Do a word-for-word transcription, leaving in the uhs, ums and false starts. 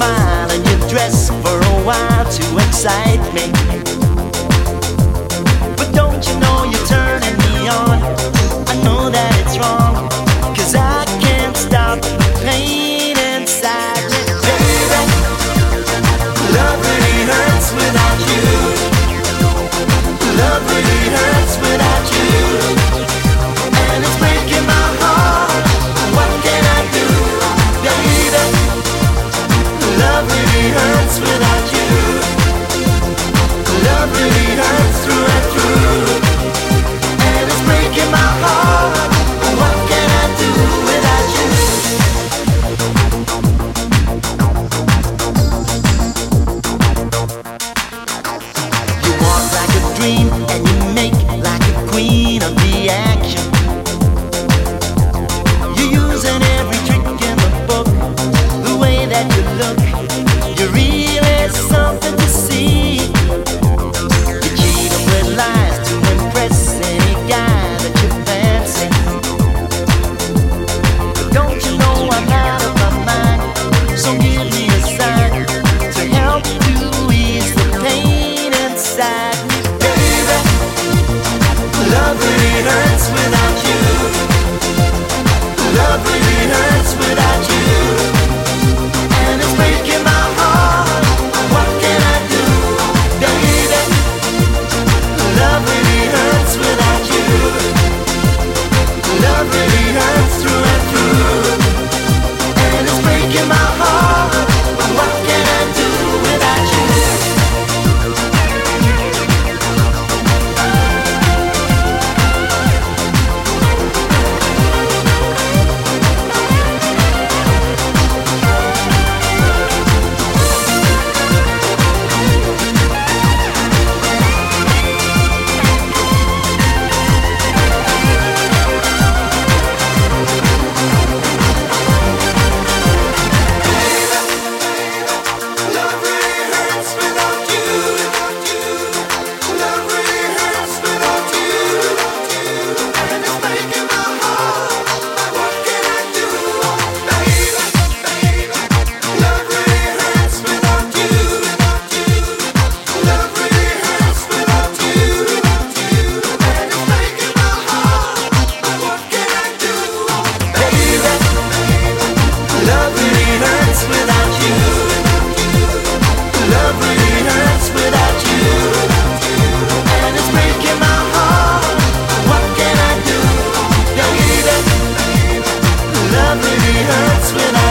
smile and your dress for a while to excite me. But don't you know you're turning me on? I know that it's wrong, 'cause I can't stop the pain inside me. Baby, love really hurts without you. Love really hurts without you. And it's breaking my heart. What can I do, baby? Love really hurts without you. Love really hurts through and through. And it's breaking my heart. What can I do without you? You walk like a dream and you make like a queen of the action. You're using every trick in the book. The way that you look, you really something to see. You cheat 'em with lies to impress any guy that you fancy. But don't you know I'm out of my mind? So give me a sign to help to ease the pain inside me. Baby, love really hurts without you. Love really hurts without you. And it's breaking my heart. What can I do, baby? Love really hurts without you. Love really hurts through and through. And it's breaking my heart. What can I do without you? Love really hurts without you. Love really hurts without you. And it's breaking my heart. What can I do, baby? Love really hurts without you. Love really hurts without you. And it's breaking my heart. What can I do, baby? Love really hurts without you. Love really hurts without you. And it's breaking my heart. What can I do, baby? Love really hurts without you.